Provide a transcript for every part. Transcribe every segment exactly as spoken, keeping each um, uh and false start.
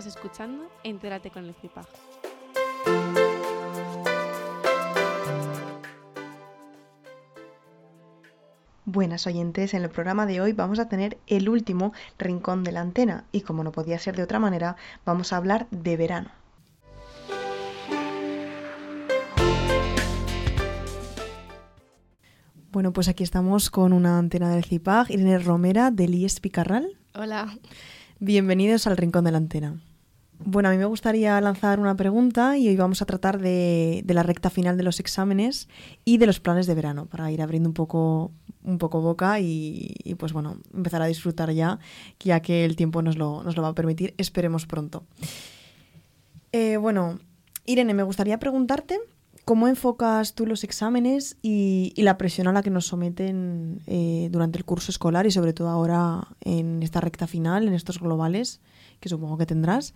Estás escuchando Entérate con el CIPAG. Buenas oyentes, en el programa de hoy vamos a tener el último rincón de la antena y como no podía ser de otra manera, vamos a hablar de verano. Bueno, pues aquí estamos con una antena del CIPAG, Irene Romera del I E S Picarral. Hola. Bienvenidos al rincón de la antena. Bueno, a mí me gustaría lanzar una pregunta y hoy vamos a tratar de, de la recta final de los exámenes y de los planes de verano, para ir abriendo un poco, un poco boca y, y pues bueno, empezar a disfrutar ya, ya que el tiempo nos lo, nos lo va a permitir, esperemos pronto. Eh, bueno, Irene, me gustaría preguntarte cómo enfocas tú los exámenes y, y la presión a la que nos someten eh, durante el curso escolar y sobre todo ahora en esta recta final, en estos globales, que supongo que tendrás.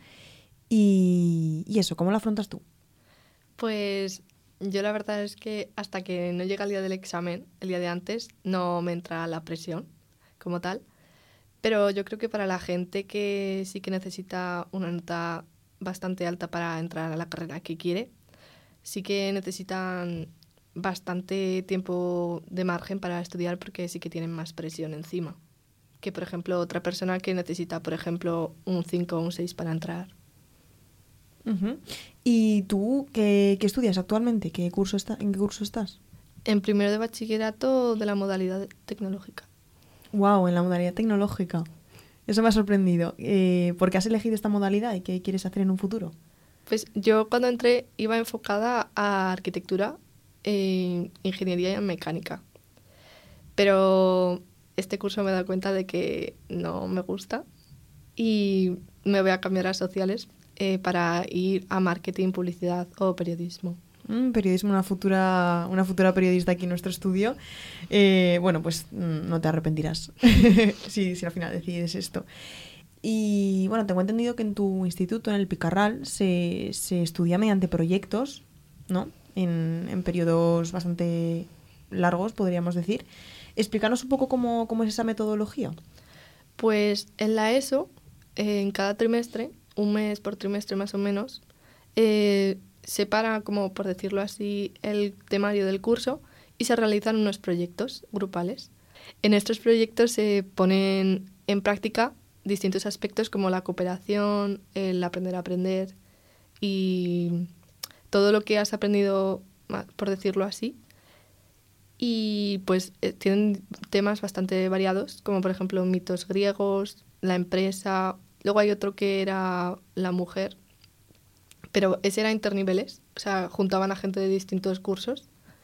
Y, y eso, ¿cómo lo afrontas tú? Pues yo la verdad es que hasta que no llega el día del examen, el día de antes, no me entra la presión como tal. Pero yo creo que para la gente que sí que necesita una nota bastante alta para entrar a la carrera que quiere, sí que necesitan bastante tiempo de margen para estudiar porque sí que tienen más presión encima que, por ejemplo, otra persona que necesita, por ejemplo, un cinco o un seis para entrar. Uh-huh. ¿Y tú qué, qué estudias actualmente? ¿Qué curso está, ¿En qué curso estás? En primero de bachillerato de la modalidad tecnológica. Wow, en la modalidad tecnológica. Eso me ha sorprendido. Eh, ¿Por qué has elegido esta modalidad y qué quieres hacer en un futuro? Pues yo cuando entré iba enfocada a arquitectura, e ingeniería y en mecánica. Pero este curso me he dado cuenta de que no me gusta y me voy a cambiar a sociales eh, para ir a marketing, publicidad o periodismo. Mm, periodismo, una futura, una futura periodista aquí en nuestro estudio. Eh, bueno, pues mm, no te arrepentirás si, si al final decides esto. Y bueno, tengo entendido que en tu instituto, en el Picarral, se, se estudia mediante proyectos, ¿no? En, en periodos bastante largos, podríamos decir. Explícanos un poco cómo, cómo es esa metodología. Pues en la ESO, eh, en cada trimestre, un mes por trimestre más o menos, eh, separa, como por decirlo así, el temario del curso y se realizan unos proyectos grupales. En estos proyectos se ponen en práctica distintos aspectos como la cooperación, el aprender a aprender y todo lo que has aprendido, por decirlo así. Y pues eh, tienen temas bastante variados, como por ejemplo mitos griegos, la empresa. Luego hay otro que era la mujer, pero ese era interniveles, o sea, juntaban a gente de distintos cursos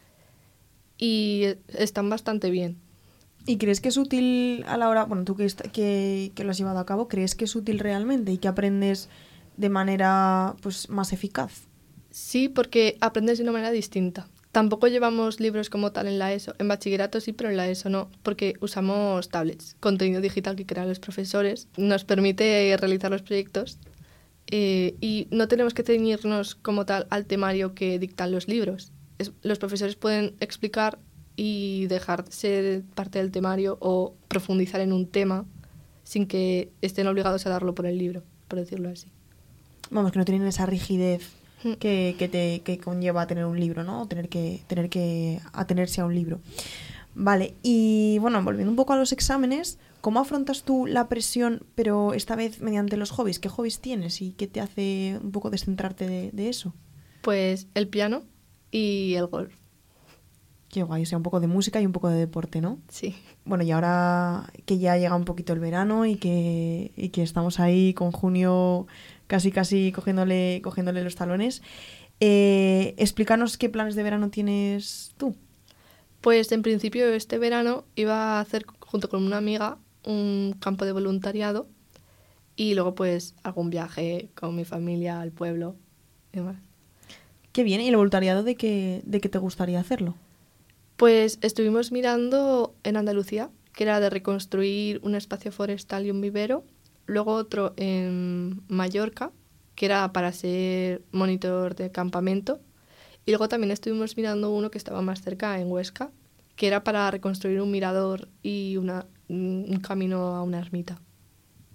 y están bastante bien. ¿Y crees que es útil a la hora, bueno, tú que, est- que, que lo has llevado a cabo, crees que es útil realmente y que aprendes de manera pues más eficaz? Sí, porque aprendes de una manera distinta. Tampoco llevamos libros como tal en la ESO. En bachillerato sí, pero en la ESO no, porque usamos tablets, contenido digital que crean los profesores. Nos permite realizar los proyectos eh, y no tenemos que ceñirnos como tal al temario que dictan los libros. Es, los profesores pueden explicar y dejarse parte del temario o profundizar en un tema sin que estén obligados a darlo por el libro, por decirlo así. Vamos, que no tienen esa rigidez que, que te que conlleva a tener un libro, ¿no? Tener que, tener que atenerse a un libro. Vale, y bueno, volviendo un poco a los exámenes, ¿cómo afrontas tú la presión, pero esta vez mediante los hobbies? ¿Qué hobbies tienes y qué te hace un poco descentrarte de, de eso? Pues el piano y el golf. Qué guay, o sea, un poco de música y un poco de deporte, ¿no? Sí. Bueno, y ahora que ya llega un poquito el verano y que, y que estamos ahí con junio casi casi cogiéndole, cogiéndole los talones, eh, explícanos qué planes de verano tienes tú. Pues en principio este verano iba a hacer junto con una amiga un campo de voluntariado y luego pues algún viaje con mi familia al pueblo y demás. Qué bien, ¿y el voluntariado de qué, de qué te gustaría hacerlo? Pues estuvimos mirando en Andalucía, que era de reconstruir un espacio forestal y un vivero. Luego otro en Mallorca, que era para ser monitor de campamento. Y luego también estuvimos mirando uno que estaba más cerca, en Huesca, que era para reconstruir un mirador y una, un camino a una ermita.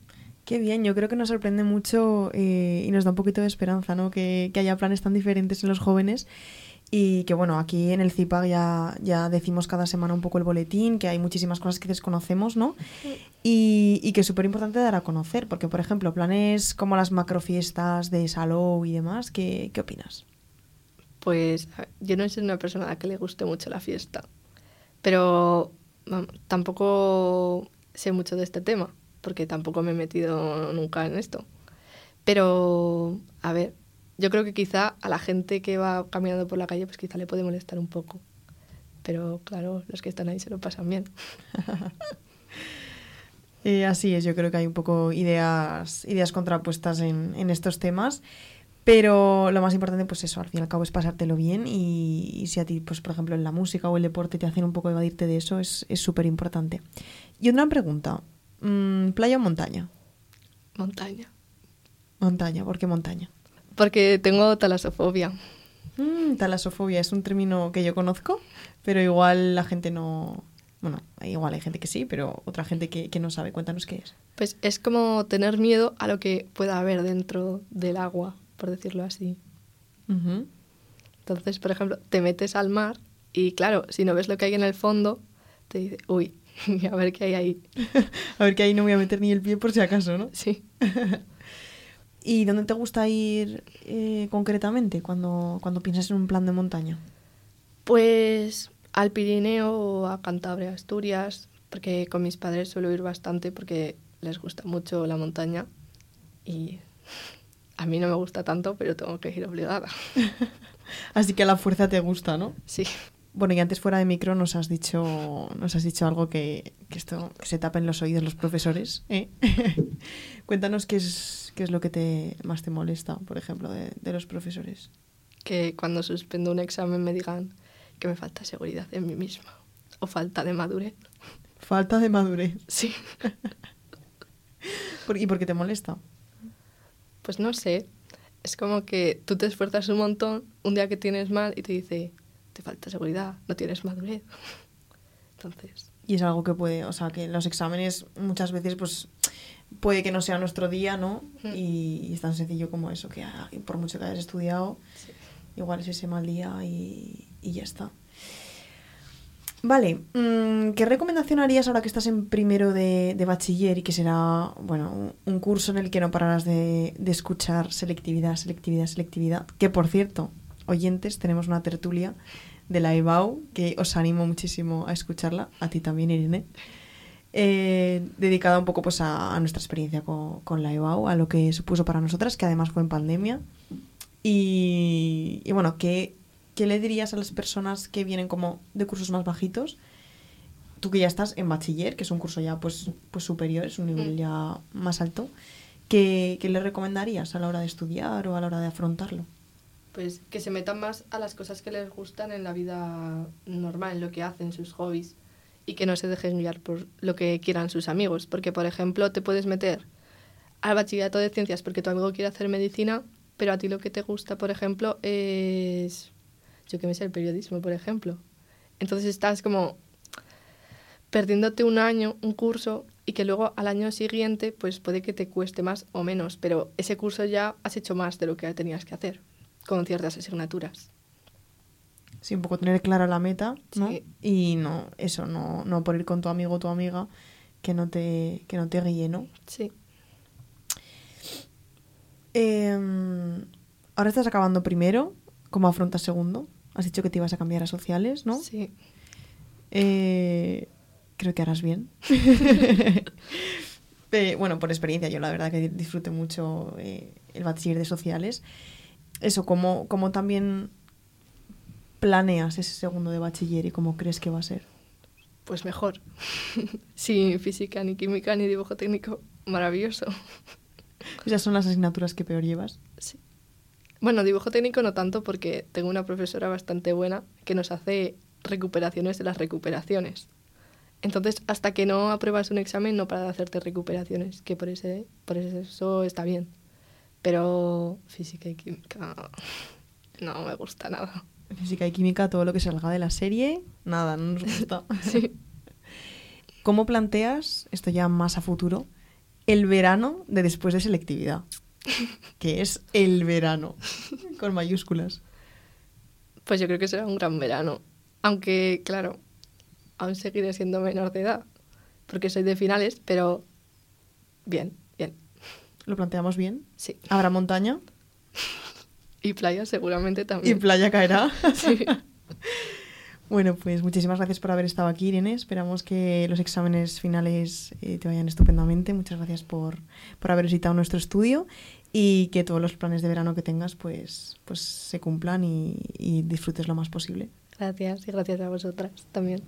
Qué bien, yo creo que nos sorprende mucho eh, y nos da un poquito de esperanza, ¿no? Que, que haya planes tan diferentes en los jóvenes y que, bueno, aquí en el C I P A G ya, ya decimos cada semana un poco el boletín, que hay muchísimas cosas que desconocemos, ¿no? Y, y que es súper importante dar a conocer, porque, por ejemplo, planes como las macrofiestas de Salou y demás, ¿qué, qué opinas? Pues a ver, yo no soy una persona a la que le guste mucho la fiesta, pero vamos, tampoco sé mucho de este tema, porque tampoco me he metido nunca en esto. Pero, a ver, yo creo que quizá a la gente que va caminando por la calle, pues quizá le puede molestar un poco. Pero claro, los que están ahí se lo pasan bien. Eh, así es, yo creo que hay un poco ideas, ideas contrapuestas en, en estos temas, pero lo más importante, pues eso, al fin y al cabo es pasártelo bien y, y si a ti, pues por ejemplo, en la música o el deporte te hacen un poco evadirte de eso, es es súper importante. Y otra pregunta, mm, ¿playa o montaña? Montaña. Montaña, ¿por qué montaña? Porque tengo talasofobia. Mm, talasofobia es un término que yo conozco, pero igual la gente no... Bueno, igual hay gente que sí, pero otra gente que, que no sabe. Cuéntanos qué es. Pues es como tener miedo a lo que pueda haber dentro del agua, por decirlo así. Uh-huh. Entonces, por ejemplo, te metes al mar y claro, si no ves lo que hay en el fondo, te dice, uy, a ver qué hay ahí. A ver que ahí no voy a meter ni el pie por si acaso, ¿no? Sí. ¿Y dónde te gusta ir eh, concretamente cuando, cuando piensas en un plan de montaña? Pues al Pirineo o a Cantabria, Asturias, porque con mis padres suelo ir bastante porque les gusta mucho la montaña y a mí no me gusta tanto, pero tengo que ir obligada. Así que a la fuerza te gusta, ¿no? Sí. Bueno, y antes fuera de micro nos has dicho, nos has dicho algo que, que esto que se tapen los oídos los profesores, ¿eh? Cuéntanos qué es, qué es lo que te más te molesta, por ejemplo, de, de los profesores. Que cuando suspendo un examen me digan que me falta seguridad en mí misma o falta de madurez. Falta de madurez. Sí. ¿Por- ¿Y por qué te molesta? Pues no sé, es como que tú te esfuerzas un montón un día que tienes mal y te dice, te falta seguridad, no tienes madurez. Entonces, Y es algo que puede, o sea, que en los exámenes muchas veces pues puede que no sea nuestro día, ¿no? Mm. Y, y es tan sencillo como eso, que ah, por mucho que hayas estudiado, sí. igual es ese mal día y, y ya está. Vale, mm, ¿qué recomendación harías ahora que estás en primero de, de bachiller y que será, bueno, un, un curso en el que no pararás de, de escuchar selectividad, selectividad, selectividad? Que, por cierto, oyentes, tenemos una tertulia de la E B A U que os animo muchísimo a escucharla, a ti también, Irene, eh, dedicada un poco pues a, a nuestra experiencia con, con la E B A U, a lo que supuso para nosotras, que además fue en pandemia. Y, y bueno, ¿qué, ¿qué le dirías a las personas que vienen como de cursos más bajitos? Tú que ya estás en bachiller, que es un curso ya pues, pues superior, es un nivel ya más alto, ¿qué, ¿qué le recomendarías a la hora de estudiar o a la hora de afrontarlo? Pues que se metan más a las cosas que les gustan en la vida normal, en lo que hacen, sus hobbies, y que no se dejen guiar por lo que quieran sus amigos. Porque, por ejemplo, te puedes meter al bachillerato de ciencias porque tu amigo quiere hacer medicina, pero a ti lo que te gusta, por ejemplo, es, yo que me sé, el periodismo, por ejemplo. Entonces estás como perdiéndote un año, un curso, y que luego al año siguiente pues puede que te cueste más o menos, pero ese curso ya has hecho más de lo que tenías que hacer con ciertas asignaturas. Sí, un poco tener clara la meta, ¿no? Sí. Y no, eso, no, no por ir con tu amigo o tu amiga que no te, que no te guíe, ¿no? Sí. Eh, ahora estás acabando primero, ¿cómo afrontas segundo? Has dicho que te ibas a cambiar a sociales, ¿no? Sí. Eh, creo que harás bien. eh, bueno, por experiencia, yo la verdad que disfruté mucho eh, el bachiller de sociales. Eso, ¿cómo, cómo también planeas ese segundo de bachiller y cómo crees que va a ser? Pues mejor. Sin física, ni química, ni dibujo técnico. Maravilloso. ¿Esas son las asignaturas que peor llevas? Sí. Bueno, dibujo técnico no tanto porque tengo una profesora bastante buena que nos hace recuperaciones de las recuperaciones. Entonces, hasta que no apruebas un examen, no para de hacerte recuperaciones, que por, ese, por eso está bien. Pero física y química no me gusta nada. Física y química, todo lo que salga de la serie, nada, no nos gusta. Sí. ¿Cómo planteas, esto ya más a futuro, el verano de después de selectividad, que es el verano, con mayúsculas. Pues yo creo que será un gran verano. Aunque, claro, aún seguiré siendo menor de edad, porque soy de finales, pero bien, bien. ¿Lo planteamos bien? Sí. ¿Habrá montaña? Y playa seguramente también. ¿Y playa caerá? Sí. Bueno, pues muchísimas gracias por haber estado aquí, Irene. Esperamos que los exámenes finales eh, te vayan estupendamente. Muchas gracias por, por haber visitado nuestro estudio y que todos los planes de verano que tengas pues, pues se cumplan y, y disfrutes lo más posible. Gracias y gracias a vosotras también.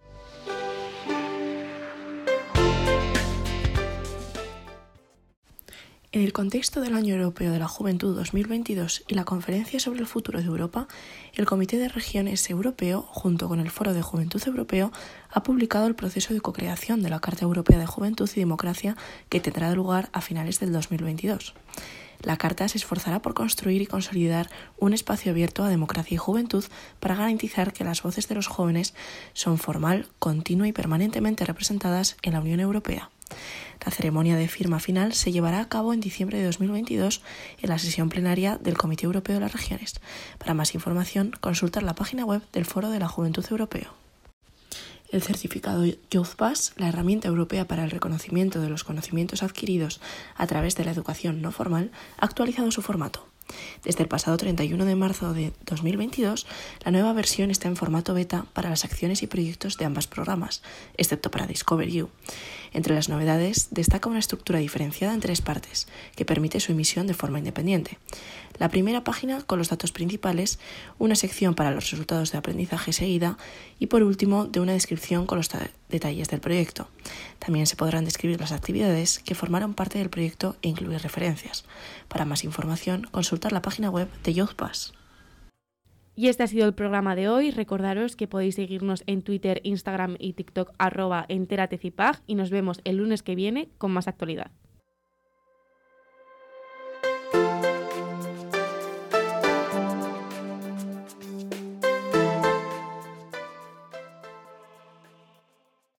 En el contexto del Año Europeo de la Juventud dos mil veintidós y la Conferencia sobre el Futuro de Europa, el Comité de Regiones Europeo, junto con el Foro de Juventud Europeo, ha publicado el proceso de cocreación de la Carta Europea de Juventud y Democracia que tendrá lugar a finales del dos mil veintidós. La Carta se esforzará por construir y consolidar un espacio abierto a democracia y juventud para garantizar que las voces de los jóvenes son formal, continua y permanentemente representadas en la Unión Europea. La ceremonia de firma final se llevará a cabo en diciembre de dos mil veintidós en la sesión plenaria del Comité Europeo de las Regiones. Para más información, consultar la página web del Foro de la Juventud Europeo. El certificado Youth Pass, la herramienta europea para el reconocimiento de los conocimientos adquiridos a través de la educación no formal, ha actualizado su formato. Desde el pasado treinta y uno de marzo de dos mil veintidós, la nueva versión está en formato beta para las acciones y proyectos de ambos programas, excepto para Discover You. Entre las novedades, destaca una estructura diferenciada en tres partes, que permite su emisión de forma independiente. La primera página con los datos principales, una sección para los resultados de aprendizaje seguida y, por último, de una descripción con los ta- detalles del proyecto. También se podrán describir las actividades que formaron parte del proyecto e incluir referencias. Para más información, consultar la página web de Youth Pass. Y este ha sido el programa de hoy. Recordaros que podéis seguirnos en Twitter, Instagram y TikTok arroba enteratecipag y nos vemos el lunes que viene con más actualidad.